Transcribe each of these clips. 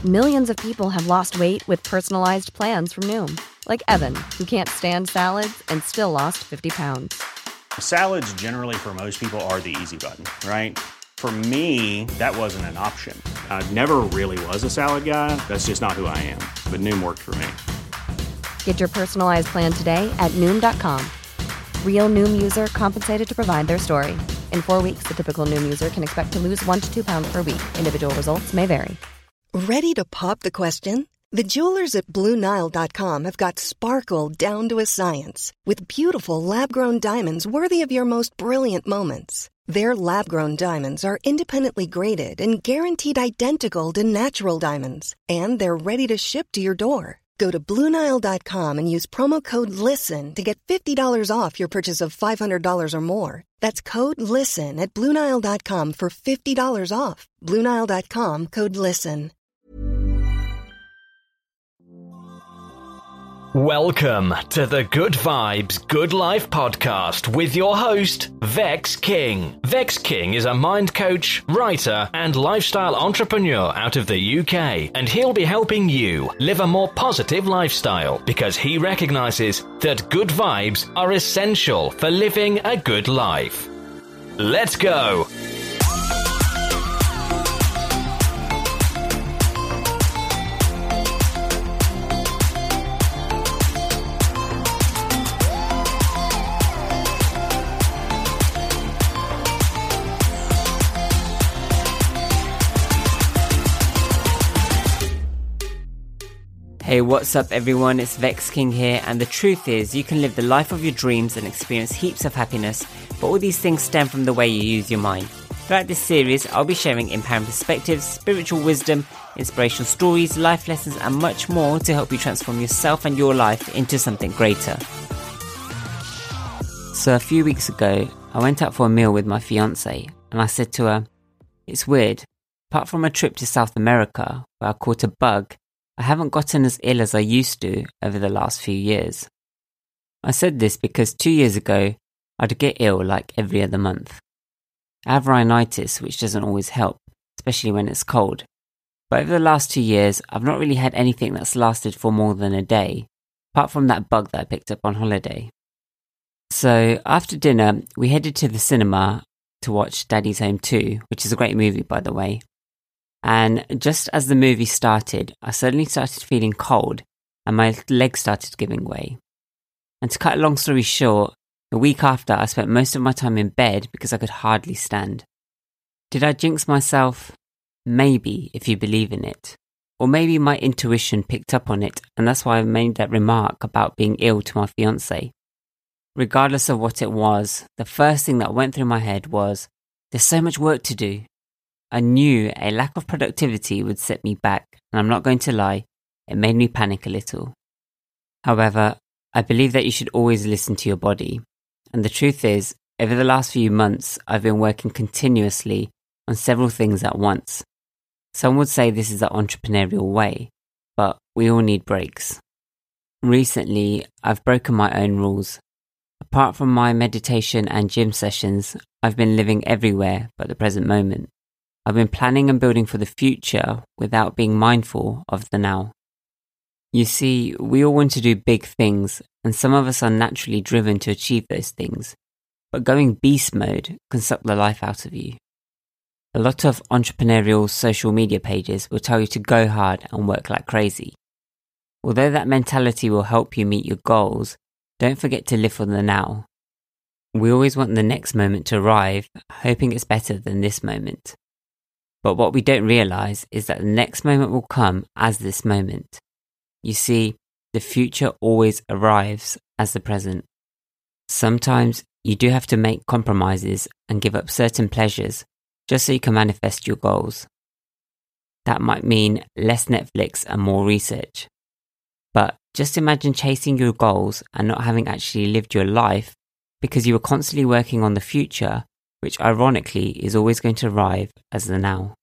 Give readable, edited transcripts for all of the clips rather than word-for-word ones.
Millions of people have lost weight with personalized plans from Noom. Like Evan, who can't stand salads and still lost 50 pounds. Salads generally for most people are the easy button, right? For me, that wasn't an option. I never really was a salad guy. That's just not who I am. But Noom worked for me. Get your personalized plan today at Noom.com. Real Noom user compensated to provide their story. In 4 weeks, the typical Noom user can expect to lose 1 to 2 pounds per week. Individual results may vary. Ready to pop the question? The jewelers at BlueNile.com have got sparkle down to a science with beautiful lab-grown diamonds worthy of your most brilliant moments. Their lab-grown diamonds are independently graded and guaranteed identical to natural diamonds, and they're ready to ship to your door. Go to BlueNile.com and use promo code LISTEN to get $50 off your purchase of $500 or more. That's code LISTEN at BlueNile.com for $50 off. BlueNile.com, code LISTEN. Welcome to the Good Vibes, Good Life podcast with your host, Vex King. Vex King is a mind coach, writer, and lifestyle entrepreneur out of the UK, and he'll be helping you live a more positive lifestyle because he recognizes that good vibes are essential for living a good life. Let's go! Hey, what's up everyone, it's Vex King here, and the truth is you can live the life of your dreams and experience heaps of happiness, but all these things stem from the way you use your mind. Throughout this series, I'll be sharing empowering perspectives, spiritual wisdom, inspirational stories, life lessons and much more to help you transform yourself and your life into something greater. So a few weeks ago, I went out for a meal with my fiancée, and I said to her, "It's weird, apart from a trip to South America where I caught a bug, I haven't gotten as ill as I used to over the last few years." I said this because 2 years ago, I'd get ill like every other month. I have rhinitis, which doesn't always help, especially when it's cold. But over the last 2 years, I've not really had anything that's lasted for more than a day, apart from that bug that I picked up on holiday. So after dinner, we headed to the cinema to watch Daddy's Home 2, which is a great movie by the way. And just as the movie started, I suddenly started feeling cold and my legs started giving way. And to cut a long story short, a week after I spent most of my time in bed because I could hardly stand. Did I jinx myself? Maybe, if you believe in it. Or maybe my intuition picked up on it and that's why I made that remark about being ill to my fiancé. Regardless of what it was, the first thing that went through my head was, there's so much work to do. I knew a lack of productivity would set me back, and I'm not going to lie, it made me panic a little. However, I believe that you should always listen to your body. And the truth is, over the last few months, I've been working continuously on several things at once. Some would say this is the entrepreneurial way, but we all need breaks. Recently, I've broken my own rules. Apart from my meditation and gym sessions, I've been living everywhere but the present moment. I've been planning and building for the future without being mindful of the now. You see, we all want to do big things, and some of us are naturally driven to achieve those things, but going beast mode can suck the life out of you. A lot of entrepreneurial social media pages will tell you to go hard and work like crazy. Although that mentality will help you meet your goals, don't forget to live for the now. We always want the next moment to arrive, hoping it's better than this moment. But what we don't realise is that the next moment will come as this moment. You see, the future always arrives as the present. Sometimes you do have to make compromises and give up certain pleasures just so you can manifest your goals. That might mean less Netflix and more research. But just imagine chasing your goals and not having actually lived your life because you were constantly working on the future, which ironically is always going to arrive as the now.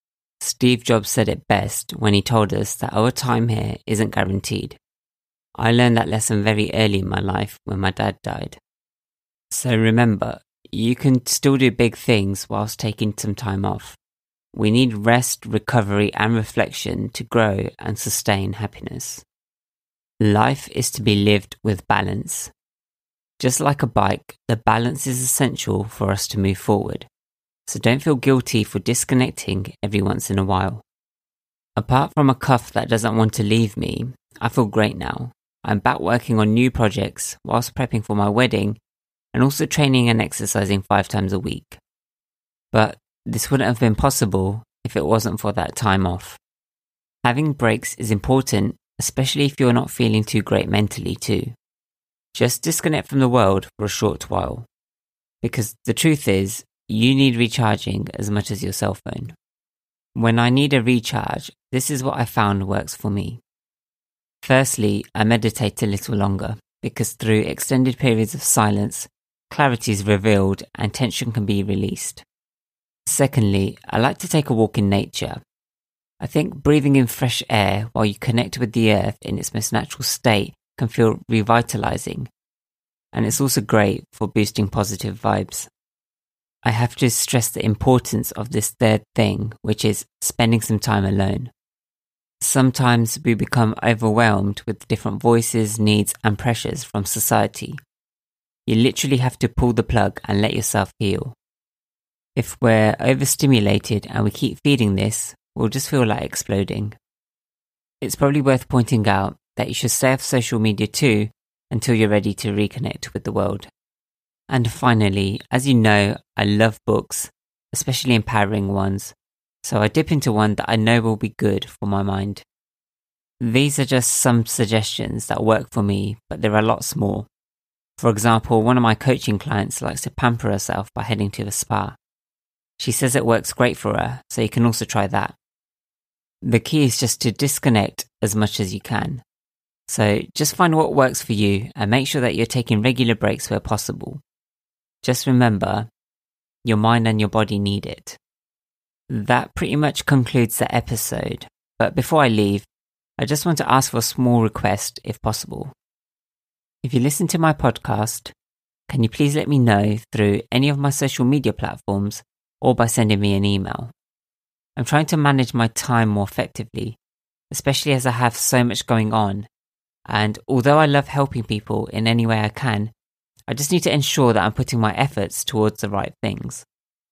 Steve Jobs said it best when he told us that our time here isn't guaranteed. I learned that lesson very early in my life when my dad died. So remember, you can still do big things whilst taking some time off. we need rest, recovery, and reflection to grow and sustain happiness. Life is to be lived with balance. Just like a bike, the balance is essential for us to move forward. So don't feel guilty for disconnecting every once in a while. Apart from a cough that doesn't want to leave me, I feel great now. I'm back working on new projects whilst prepping for my wedding and also training and exercising 5 times a week. But this wouldn't have been possible if it wasn't for that time off. Having breaks is important, especially if you're not feeling too great mentally too. Just disconnect from the world for a short while. Because the truth is, you need recharging as much as your cell phone. When I need a recharge, this is what I found works for me. Firstly, I meditate a little longer because through extended periods of silence, clarity is revealed and tension can be released. Secondly, I like to take a walk in nature. I think breathing in fresh air while you connect with the earth in its most natural state can feel revitalizing, and it's also great for boosting positive vibes. I have to stress the importance of this third thing, which is spending some time alone. Sometimes we become overwhelmed with different voices, needs, and pressures from society. You literally have to pull the plug and let yourself heal. If we're overstimulated and we keep feeding this, we'll just feel like exploding. It's probably worth pointing out that you should stay off social media too until you're ready to reconnect with the world. And finally, as you know, I love books, especially empowering ones, so I dip into one that I know will be good for my mind. These are just some suggestions that work for me, but there are lots more. For example, one of my coaching clients likes to pamper herself by heading to the spa. She says it works great for her, so you can also try that. The key is just to disconnect as much as you can. So just find what works for you and make sure that you're taking regular breaks where possible. Just remember, your mind and your body need it. That pretty much concludes the episode, but before I leave, I just want to ask for a small request if possible. If you listen to my podcast, can you please let me know through any of my social media platforms or by sending me an email? I'm trying to manage my time more effectively, especially as I have so much going on. And although I love helping people in any way I can, I just need to ensure that I'm putting my efforts towards the right things.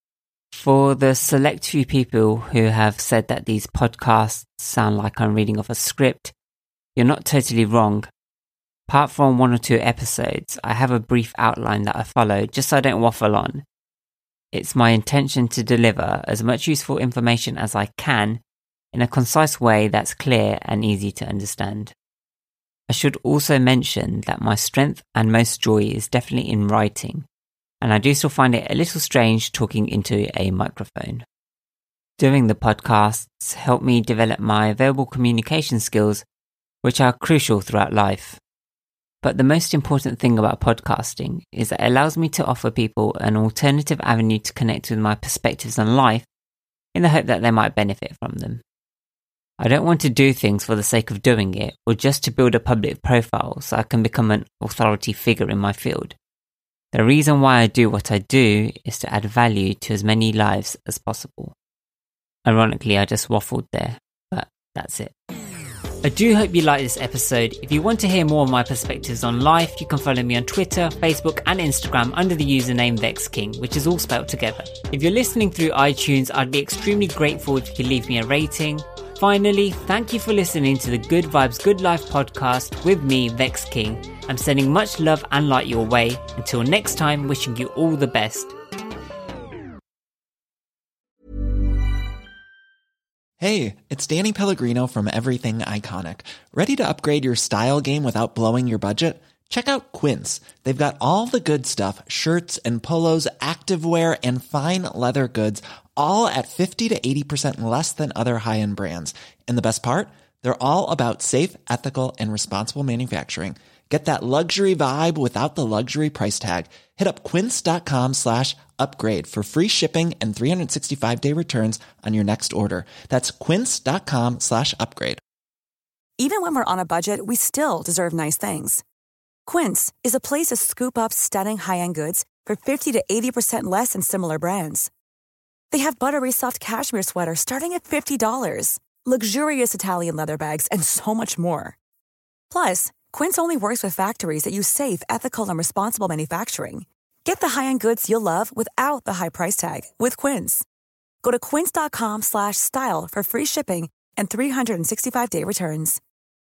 For the select few people who have said that these podcasts sound like I'm reading off a script, you're not totally wrong. Apart from 1 or 2 episodes, I have a brief outline that I follow just so I don't waffle on. It's my intention to deliver as much useful information as I can in a concise way that's clear and easy to understand. I should also mention that my strength and most joy is definitely in writing, and I do still find it a little strange talking into a microphone. Doing the podcasts helped me develop my verbal communication skills, which are crucial throughout life. But the most important thing about podcasting is that it allows me to offer people an alternative avenue to connect with my perspectives on life in the hope that they might benefit from them. I don't want to do things for the sake of doing it or just to build a public profile so I can become an authority figure in my field. The reason why I do what I do is to add value to as many lives as possible. Ironically, I just waffled there, but that's it. I do hope you liked this episode. If you want to hear more of my perspectives on life, you can follow me on Twitter, Facebook and Instagram under the username VexKing, which is all spelled together. If you're listening through iTunes, I'd be extremely grateful if you could leave me a rating. Finally, thank you for listening to the Good Vibes Good Life podcast with me, Vex King. I'm sending much love and light your way. Until next time, wishing you all the best. Hey, it's Danny Pellegrino from Everything Iconic. Ready to upgrade your style game without blowing your budget? Check out Quince. They've got all the good stuff, shirts and polos, activewear, and fine leather goods, all at 50 to 80% less than other high-end brands. And the best part? They're all about safe, ethical, and responsible manufacturing. Get that luxury vibe without the luxury price tag. Hit up quince.com/upgrade for free shipping and 365-day returns on your next order. That's quince.com/upgrade. Even when we're on a budget, we still deserve nice things. Quince is a place to scoop up stunning high-end goods for 50 to 80% less than similar brands. They have buttery soft cashmere sweaters starting at $50, luxurious Italian leather bags, and so much more. Plus, Quince only works with factories that use safe, ethical, and responsible manufacturing. Get the high-end goods you'll love without the high price tag with Quince. Go to quince.com/style for free shipping and 365-day returns.